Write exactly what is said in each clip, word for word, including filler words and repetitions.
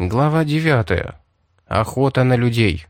Глава девятая. Охота на людей.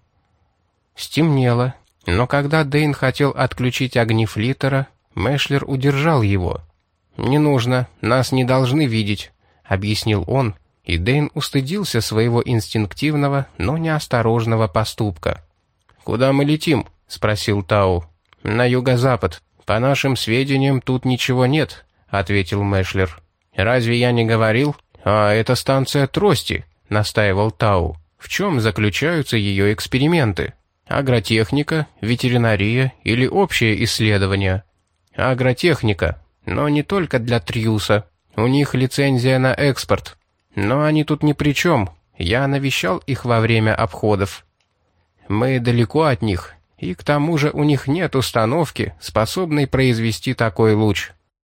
Стемнело, но когда Дэйн хотел отключить огни флиттера, Мэшлер удержал его. «Не нужно, нас не должны видеть», — объяснил он, и Дэйн устыдился своего инстинктивного, но неосторожного поступка. «Куда мы летим?» — спросил Тау. «На юго-запад. По нашим сведениям, тут ничего нет», — ответил Мэшлер. «Разве я не говорил? А это станция трости», — настаивал Тау. «В чем заключаются ее эксперименты? Агротехника, ветеринария или общее исследование?» «Агротехника, но не только для Триуса. У них лицензия на экспорт. Но они тут ни при чем. Я навещал их во время обходов. Мы далеко от них, и к тому же у них нет установки, способной произвести такой луч».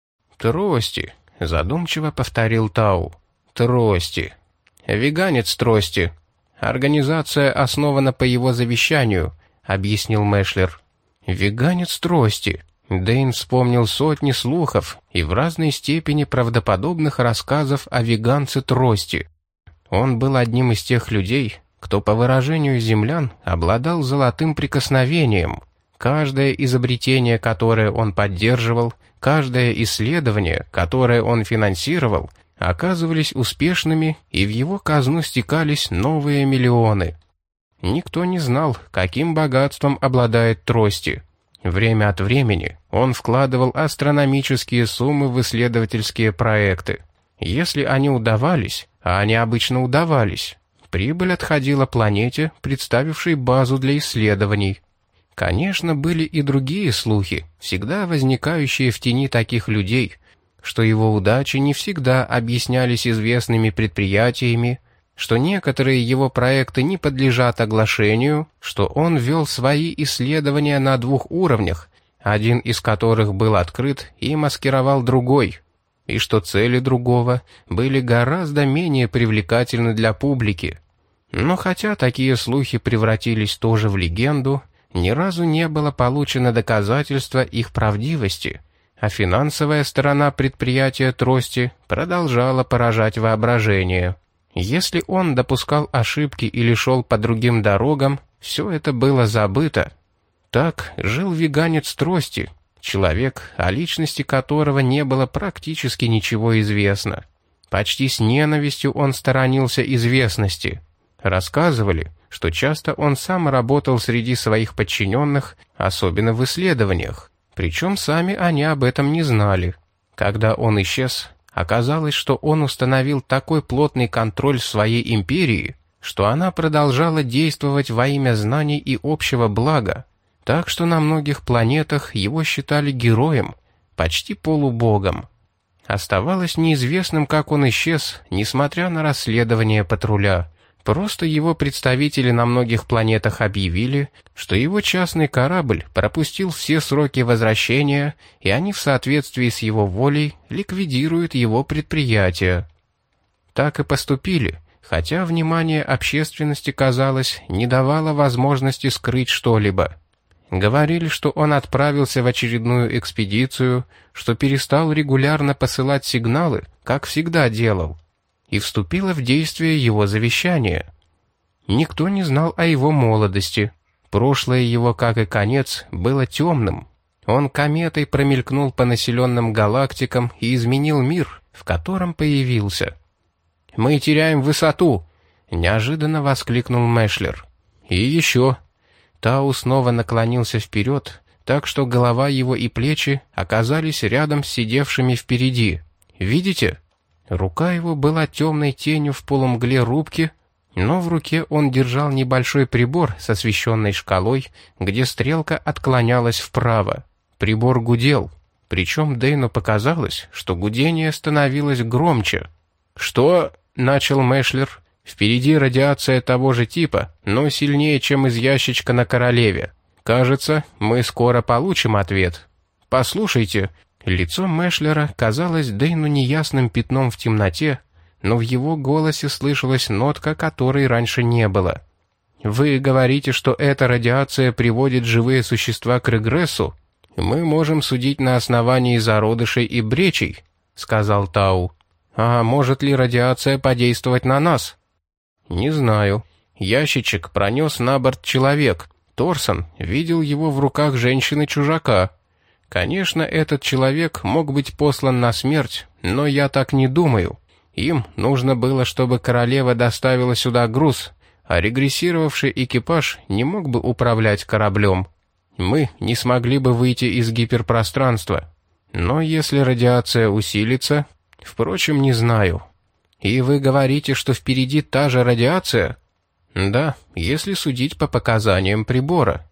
«Трости», — задумчиво повторил Тау. «Трости. Веганец трости. Организация основана по его завещанию», — объяснил Мэшлер. «Веганец трости». Дэйн вспомнил сотни слухов и в разной степени правдоподобных рассказов о веганце трости. Он был одним из тех людей, кто, по выражению землян, обладал золотым прикосновением. Каждое изобретение, которое он поддерживал, каждое исследование, которое он финансировал, оказывались успешными, и в его казну стекались новые миллионы. Никто не знал, каким богатством обладает трости. Время от времени он вкладывал астрономические суммы в исследовательские проекты. Если они удавались, а они обычно удавались, прибыль отходила планете, представившей базу для исследований. Конечно, были и другие слухи, всегда возникающие в тени таких людей, что его удачи не всегда объяснялись известными предприятиями, что некоторые его проекты не подлежат оглашению, что он вел свои исследования на двух уровнях, один из которых был открыт и маскировал другой, и что цели другого были гораздо менее привлекательны для публики. Но хотя такие слухи превратились тоже в легенду, ни разу не было получено доказательства их правдивости, а финансовая сторона предприятия трости продолжала поражать воображение. Если он допускал ошибки или шел по другим дорогам, все это было забыто. Так жил веганец трости, человек, о личности которого не было практически ничего известно. Почти с ненавистью он сторонился известности. Рассказывали, что часто он сам работал среди своих подчиненных, особенно в исследованиях, причем сами они об этом не знали. Когда он исчез, оказалось, что он установил такой плотный контроль своей империи, что она продолжала действовать во имя знаний и общего блага, так что на многих планетах его считали героем, почти полубогом. Оставалось неизвестным, как он исчез, несмотря на расследование патруля. Просто его представители на многих планетах объявили, что его частный корабль пропустил все сроки возвращения, и они в соответствии с его волей ликвидируют его предприятие. Так и поступили, хотя внимание общественности, казалось, не давало возможности скрыть что-либо. Говорили, что он отправился в очередную экспедицию, что перестал регулярно посылать сигналы, как всегда делал, и вступило в действие его завещание. Никто не знал о его молодости. Прошлое его, как и конец, было темным. Он кометой промелькнул по населенным галактикам и изменил мир, в котором появился. «Мы теряем высоту!» — неожиданно воскликнул Мэшлер. «И еще!» Тау снова наклонился вперед, так что голова его и плечи оказались рядом с сидевшими впереди. «Видите?» Рука его была темной тенью в полумгле рубки, но в руке он держал небольшой прибор с освещенной шкалой, где стрелка отклонялась вправо. Прибор гудел, причем Дэйну показалось, что гудение становилось громче. «Что?» — начал Мэшлер. «Впереди радиация того же типа, но сильнее, чем из ящичка на Королеве. Кажется, мы скоро получим ответ. Послушайте». Лицо Мэшлера казалось Дэйну неясным пятном в темноте, но в его голосе слышалась нотка, которой раньше не было. «Вы говорите, что эта радиация приводит живые существа к регрессу? Мы можем судить на основании зародышей и бречей», — сказал Тау. «А может ли радиация подействовать на нас?» Не знаю. Ящичек пронес на борт человек. Торсон видел его в руках женщины-чужака. Конечно, этот человек мог быть послан на смерть, но я так не думаю. Им нужно было, чтобы королева доставила сюда груз, а регрессировавший экипаж не мог бы управлять кораблем. Мы не смогли бы выйти из гиперпространства. Но если радиация усилится... Впрочем, не знаю. И вы говорите, что впереди та же радиация? Да, если судить по показаниям прибора.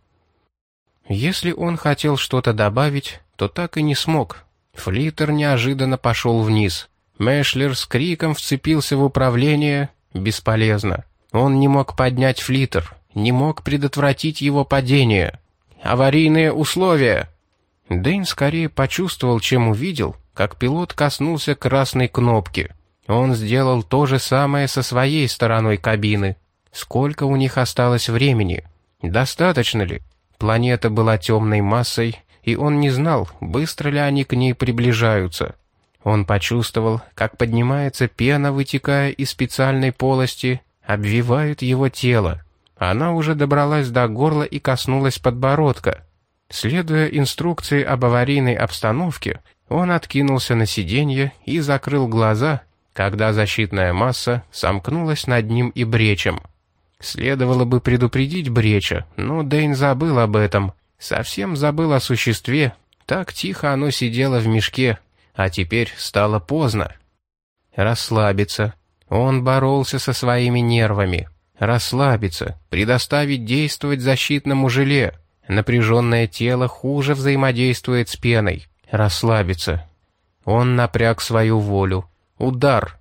Если он хотел что-то добавить, то так и не смог. Флиттер неожиданно пошел вниз. Мэшлер с криком вцепился в управление. Бесполезно. Он не мог поднять флиттер, не мог предотвратить его падение. «Аварийные условия!» Дэйн скорее почувствовал, чем увидел, как пилот коснулся красной кнопки. Он сделал то же самое со своей стороной кабины. Сколько у них осталось времени? Достаточно ли? Планета была темной массой, и он не знал, быстро ли они к ней приближаются. Он почувствовал, как поднимается пена, вытекая из специальной полости, обвивает его тело. Она уже добралась до горла и коснулась подбородка. Следуя инструкции об аварийной обстановке, он откинулся на сиденье и закрыл глаза, когда защитная масса сомкнулась над ним и Бречем. Следовало бы предупредить Бреча, но Дэйн забыл об этом. Совсем забыл о существе. Так тихо оно сидело в мешке, а теперь стало поздно. Расслабиться. Он боролся со своими нервами. Расслабиться, предоставить действовать защитному желе. Напряженное тело хуже взаимодействует с пеной. Расслабиться. Он напряг свою волю. Удар.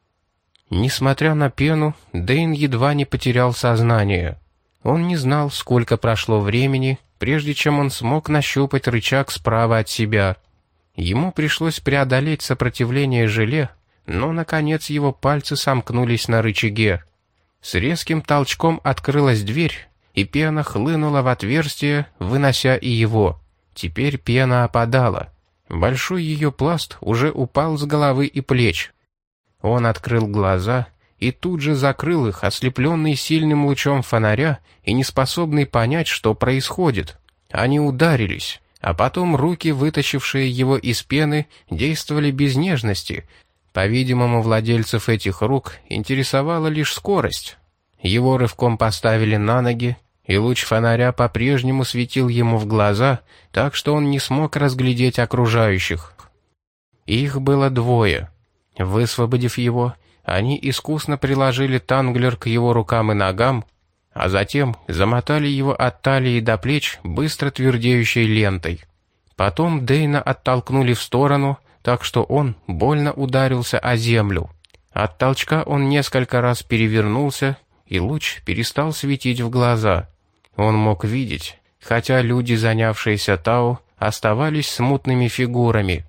Несмотря на пену, Дэйн едва не потерял сознание. Он не знал, сколько прошло времени, прежде чем он смог нащупать рычаг справа от себя. Ему пришлось преодолеть сопротивление желе, но, наконец, его пальцы сомкнулись на рычаге. С резким толчком открылась дверь, и пена хлынула в отверстие, вынося и его. Теперь пена опадала. Большой ее пласт уже упал с головы и плеч. Он открыл глаза и тут же закрыл их, ослепленный сильным лучом фонаря и неспособный понять, что происходит. Они ударились, а потом руки, вытащившие его из пены, действовали без нежности. По-видимому, владельцев этих рук интересовала лишь скорость. Его рывком поставили на ноги, и луч фонаря по-прежнему светил ему в глаза, так что он не смог разглядеть окружающих. Их было двое. Высвободив его, они искусно приложили танглер к его рукам и ногам, а затем замотали его от талии до плеч быстро твердеющей лентой. Потом Дэйна оттолкнули в сторону, так что он больно ударился о землю. От толчка он несколько раз перевернулся, и луч перестал светить в глаза. Он мог видеть, хотя люди, занявшиеся Тау, оставались смутными фигурами.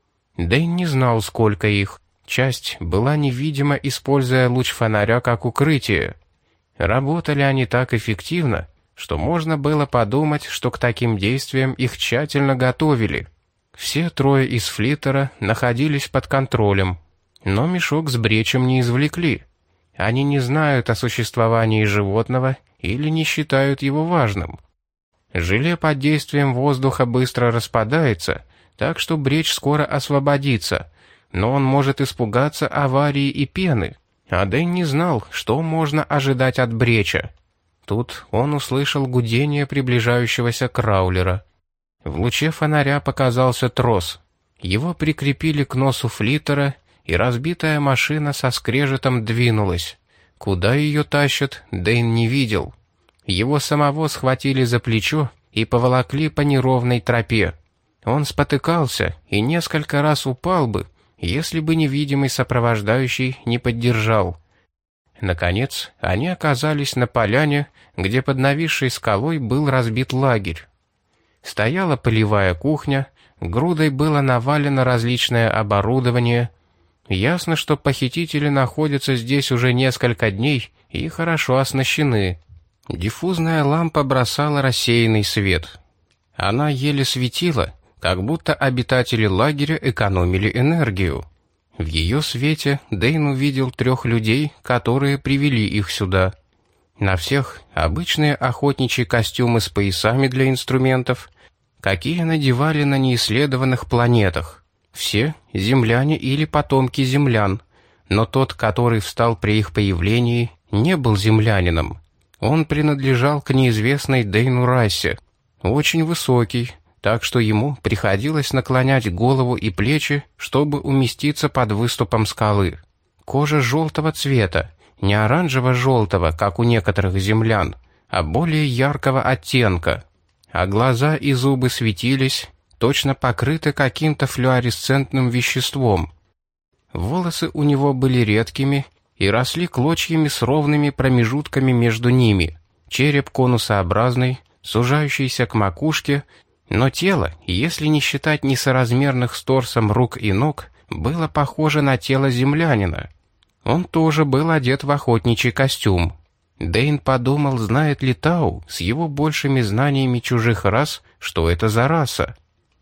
Дэйн не знал, сколько их. Часть была невидима, используя луч фонаря как укрытие. Работали они так эффективно, что можно было подумать, что к таким действиям их тщательно готовили. Все трое из флиттера находились под контролем, но мешок с Бречем не извлекли. Они не знают о существовании животного или не считают его важным. Желе под действием воздуха быстро распадается, так что Бреч скоро освободится, но он может испугаться аварии и пены, а Дэйн не знал, что можно ожидать от Бреча. Тут он услышал гудение приближающегося краулера. В луче фонаря показался трос. Его прикрепили к носу флиттера, и разбитая машина со скрежетом двинулась. Куда ее тащат, Дэйн не видел. Его самого схватили за плечо и поволокли по неровной тропе. Он спотыкался и несколько раз упал бы, если бы невидимый сопровождающий не поддержал. Наконец, они оказались на поляне, где под нависшей скалой был разбит лагерь. Стояла полевая кухня, грудой было навалено различное оборудование. Ясно, что похитители находятся здесь уже несколько дней и хорошо оснащены. Диффузная лампа бросала рассеянный свет. Она еле светила, как будто обитатели лагеря экономили энергию. В ее свете Дэйн увидел трех людей, которые привели их сюда. На всех обычные охотничьи костюмы с поясами для инструментов, какие надевали на неисследованных планетах. Все земляне или потомки землян, но тот, который встал при их появлении, не был землянином. Он принадлежал к неизвестной Дэйну расе, очень высокий, так что ему приходилось наклонять голову и плечи, чтобы уместиться под выступом скалы. Кожа желтого цвета, не оранжево-желтого, как у некоторых землян, а более яркого оттенка. А глаза и зубы светились, точно покрыты каким-то флуоресцентным веществом. Волосы у него были редкими и росли клочьями с ровными промежутками между ними. Череп конусообразный, сужающийся к макушке, но тело, если не считать несоразмерных с торсом рук и ног, было похоже на тело землянина. Он тоже был одет в охотничий костюм. Дэйн подумал, знает ли Тау с его большими знаниями чужих рас, что это за раса.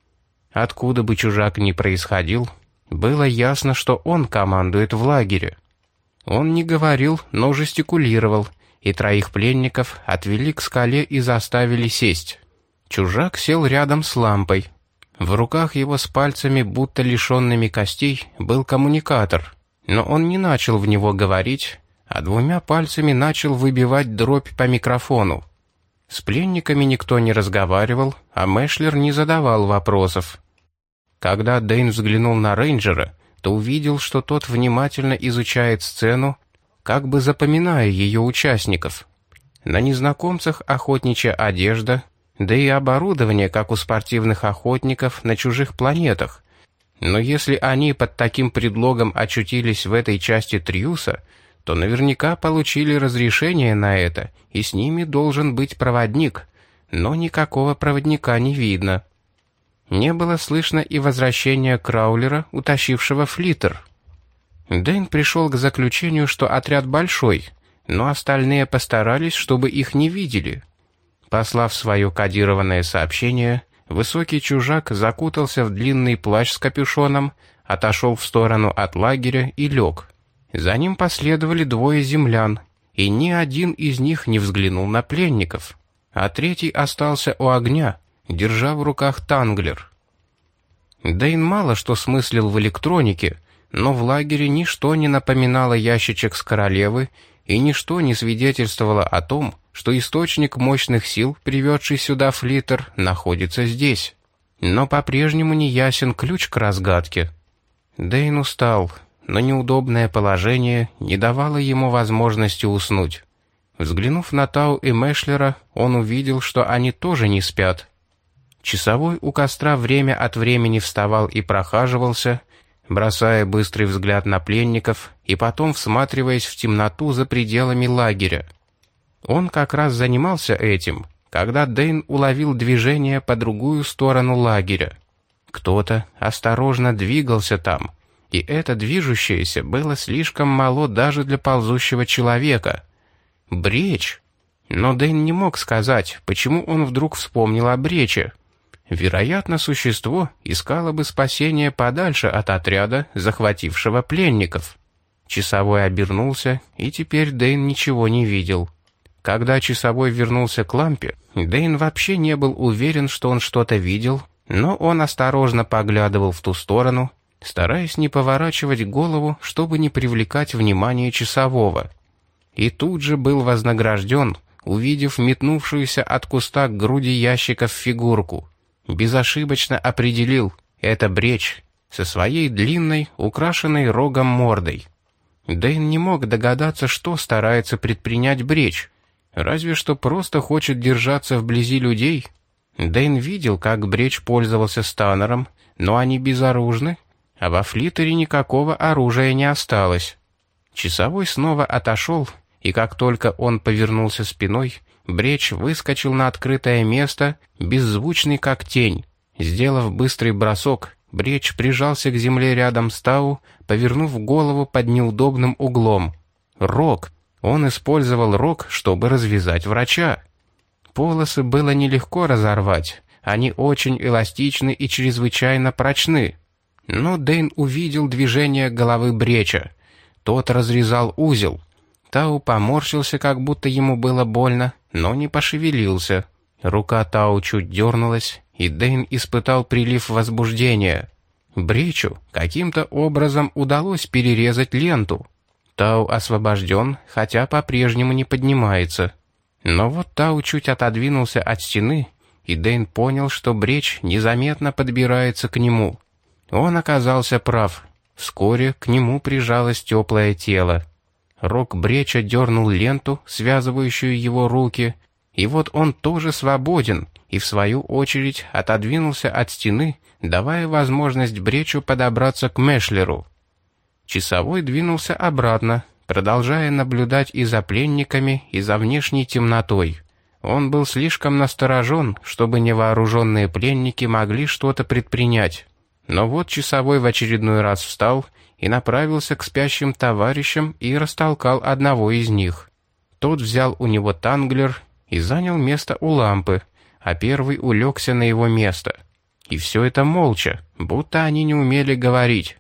Откуда бы чужак ни происходил, было ясно, что он командует в лагере. Он не говорил, но жестикулировал, и троих пленников отвели к скале и заставили сесть. Чужак сел рядом с лампой. В руках его с пальцами, будто лишенными костей, был коммуникатор, но он не начал в него говорить, а двумя пальцами начал выбивать дробь по микрофону. С пленниками никто не разговаривал, а Мэшлер не задавал вопросов. Когда Дэйн взглянул на рейнджера, то увидел, что тот внимательно изучает сцену, как бы запоминая ее участников. На незнакомцах охотничья одежда, да и оборудование, как у спортивных охотников на чужих планетах. Но если они под таким предлогом очутились в этой части Триуса, то наверняка получили разрешение на это, и с ними должен быть проводник, но никакого проводника не видно. Не было слышно и возвращения Краулера, утащившего флиттер. Дэйн пришел к заключению, что отряд большой, но остальные постарались, чтобы их не видели. Послав свое кодированное сообщение, высокий чужак закутался в длинный плащ с капюшоном, отошел в сторону от лагеря и лег. За ним последовали двое землян, и ни один из них не взглянул на пленников, а третий остался у огня, держа в руках танглер. Дэйн мало что смыслил в электронике, но в лагере ничто не напоминало ящичек с королевы, и ничто не свидетельствовало о том, что источник мощных сил, приведший сюда флиттер, находится здесь. Но по-прежнему не ясен ключ к разгадке. Дэйн устал, но неудобное положение не давало ему возможности уснуть. Взглянув на Тау и Мэшлера, он увидел, что они тоже не спят. Часовой у костра время от времени вставал и прохаживался, бросая быстрый взгляд на пленников и потом всматриваясь в темноту за пределами лагеря. Он как раз занимался этим, когда Дэйн уловил движение по другую сторону лагеря. Кто-то осторожно двигался там, и это движущееся было слишком мало даже для ползущего человека. Бречь! Но Дэйн не мог сказать, почему он вдруг вспомнил о брече. Вероятно, существо искало бы спасения подальше от отряда, захватившего пленников. Часовой обернулся, и теперь Дэйн ничего не видел. Когда часовой вернулся к лампе, Дэйн вообще не был уверен, что он что-то видел, но он осторожно поглядывал в ту сторону, стараясь не поворачивать голову, чтобы не привлекать внимание часового. И тут же был вознагражден, увидев метнувшуюся от куста к груди ящиков фигурку. Безошибочно определил — это бречь, со своей длинной, украшенной рогом мордой. Дэйн не мог догадаться, что старается предпринять бречь, разве что просто хочет держаться вблизи людей. Дэйн видел, как бречь пользовался станером, но они безоружны, а во флиттере никакого оружия не осталось. Часовой снова отошел, и как только он повернулся спиной, бречь выскочил на открытое место, беззвучный как тень. Сделав быстрый бросок, бречь прижался к земле рядом с Тау, повернув голову под неудобным углом. Рог! Он использовал рог, чтобы развязать врача. Полосы было нелегко разорвать, они очень эластичны и чрезвычайно прочны. Но Дэйн увидел движение головы Бреча. Тот разрезал узел. Тау поморщился, как будто ему было больно, но не пошевелился. Рука Тау чуть дернулась, и Дэйн испытал прилив возбуждения. Бречу каким-то образом удалось перерезать ленту. Тау освобожден, хотя по-прежнему не поднимается. Но вот Тау чуть отодвинулся от стены, и Дэйн понял, что Бреч незаметно подбирается к нему. Он оказался прав. Вскоре к нему прижалось теплое тело. Рог Бреча дернул ленту, связывающую его руки, и вот он тоже свободен, и в свою очередь отодвинулся от стены, давая возможность Бречу подобраться к Мешлеру. Часовой двинулся обратно, продолжая наблюдать и за пленниками, и за внешней темнотой. Он был слишком насторожен, чтобы невооруженные пленники могли что-то предпринять. Но вот часовой в очередной раз встал и направился к спящим товарищам и растолкал одного из них. Тот взял у него танглер и занял место у лампы, а первый улегся на его место. И все это молча, будто они не умели говорить.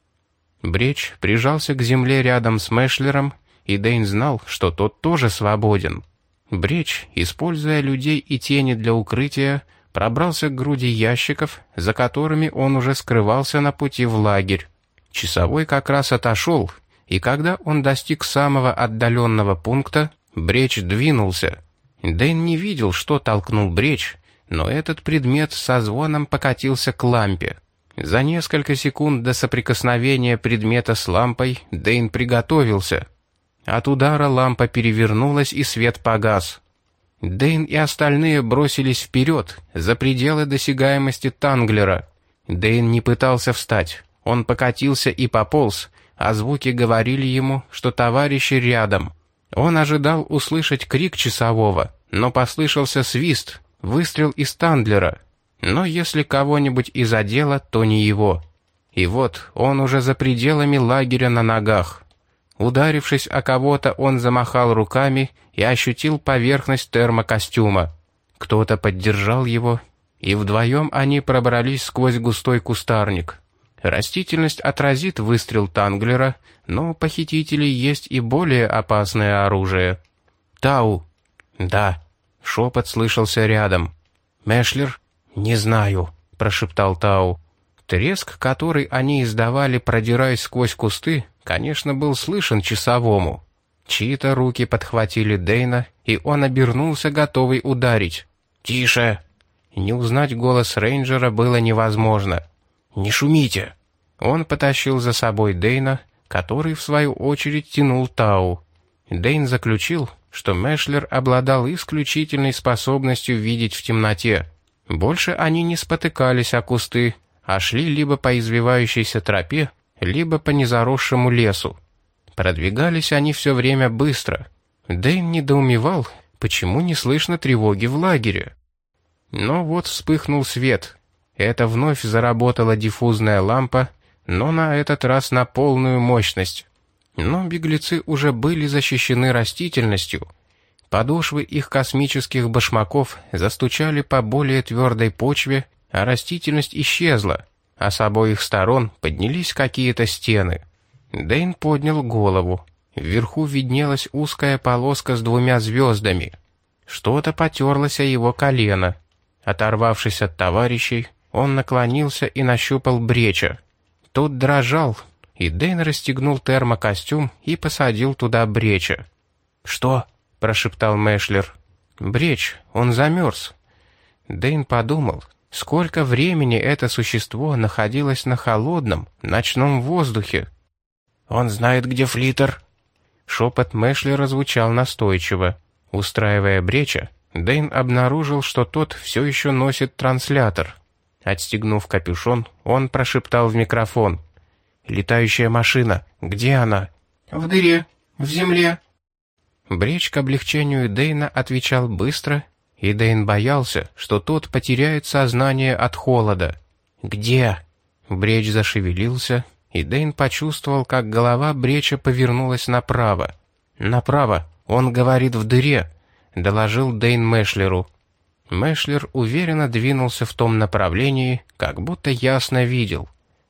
Бреч прижался к земле рядом с Мешлером, и Дэйн знал, что тот тоже свободен. Бреч, используя людей и тени для укрытия, пробрался к груди ящиков, за которыми он уже скрывался на пути в лагерь. Часовой как раз отошел, и когда он достиг самого отдаленного пункта, Бреч двинулся. Дэйн не видел, что толкнул Бреч, но этот предмет со звоном покатился к лампе. За несколько секунд до соприкосновения предмета с лампой Дэйн приготовился. От удара лампа перевернулась, и свет погас. Дэйн и остальные бросились вперед, за пределы досягаемости танглера. Дэйн не пытался встать. Он покатился и пополз, а звуки говорили ему, что товарищи рядом. Он ожидал услышать крик часового, но послышался свист, выстрел из танглера. Но если кого-нибудь и задело, то не его. И вот он уже за пределами лагеря на ногах. Ударившись о кого-то, он замахал руками и ощутил поверхность термокостюма. Кто-то поддержал его, и вдвоем они пробрались сквозь густой кустарник. Растительность отразит выстрел танглера, но у похитителей есть и более опасное оружие. «Тау!» «Да!» — шепот слышался рядом. «Мешлер?» «Не знаю», — прошептал Тау. Треск, который они издавали, продираясь сквозь кусты, конечно, был слышен часовому. Чьи-то руки подхватили Дэйна, и он обернулся, готовый ударить. «Тише!» Не узнать голос рейнджера было невозможно. «Не шумите!» Он потащил за собой Дэйна, который, в свою очередь, тянул Тау. Дэйн заключил, что Мешлер обладал исключительной способностью видеть в темноте. Больше они не спотыкались о кусты, а шли либо по извивающейся тропе, либо по незаросшему лесу. Продвигались они все время быстро. Дэйн недоумевал, почему не слышно тревоги в лагере. Но вот вспыхнул свет. Это вновь заработала диффузная лампа, но на этот раз на полную мощность. Но беглецы уже были защищены растительностью. Подошвы их космических башмаков застучали по более твердой почве, а растительность исчезла, а с обоих сторон поднялись какие-то стены. Дэйн поднял голову. Вверху виднелась узкая полоска с двумя звездами. Что-то потерлось о его колено. Оторвавшись от товарищей, он наклонился и нащупал Бреча. Тот дрожал, и Дэйн расстегнул термокостюм и посадил туда Бреча. «Что?» — прошептал Мешлер. «Бреч, он замерз». Дэйн подумал, сколько времени это существо находилось на холодном, ночном воздухе. «Он знает, где Флиттер?» Шепот Мешлера звучал настойчиво. Устраивая Бреча, Дэйн обнаружил, что тот все еще носит транслятор. Отстегнув капюшон, он прошептал в микрофон. «Летающая машина, где она?» «В дыре, в земле». Бреч к облегчению Дэйна отвечал быстро, и Дэйн боялся, что тот потеряет сознание от холода. «Где?» Бреч зашевелился, и Дэйн почувствовал, как голова Бреча повернулась направо. «Направо, он говорит, в дыре», — доложил Дэйн Мешлеру. Мешлер уверенно двинулся в том направлении, как будто ясно видел.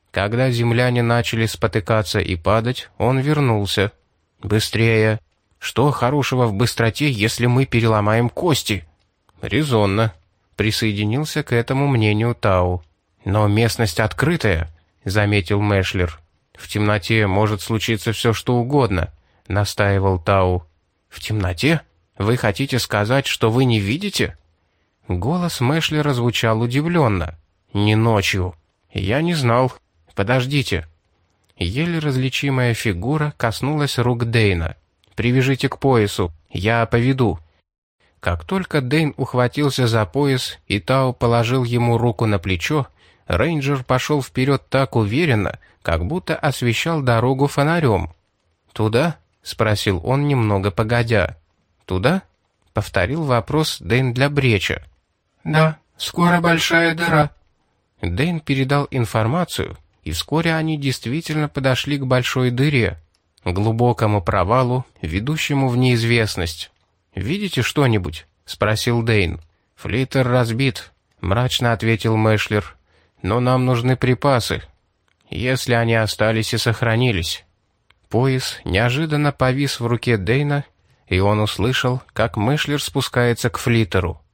Когда земляне начали спотыкаться и падать, он вернулся. «Быстрее!» «Что хорошего в быстроте, если мы переломаем кости?» «Резонно», — присоединился к этому мнению Тау. «Но местность открытая», — заметил Мэшлер. «В темноте может случиться все, что угодно», — настаивал Тау. «В темноте? Вы хотите сказать, что вы не видите?» Голос Мэшлера звучал удивленно. «Не ночью. Я не знал. Подождите». Еле различимая фигура коснулась рук Дэйна. «Привяжите к поясу. Я поведу». Как только Дэйн ухватился за пояс и Тау положил ему руку на плечо, рейнджер пошел вперед так уверенно, как будто освещал дорогу фонарем. «Туда?» — спросил он немного погодя. «Туда?» — повторил вопрос Дэйн для Бреча. «Да, скоро большая дыра». Дэйн передал информацию, и вскоре они действительно подошли к большой дыре, глубокому провалу, ведущему в неизвестность. «Видите что-нибудь?» — спросил Дэйн. «Флиттер разбит», — мрачно ответил Мэшлер. «Но нам нужны припасы, если они остались и сохранились». Пояс неожиданно повис в руке Дэйна, и он услышал, как Мэшлер спускается к флиттеру.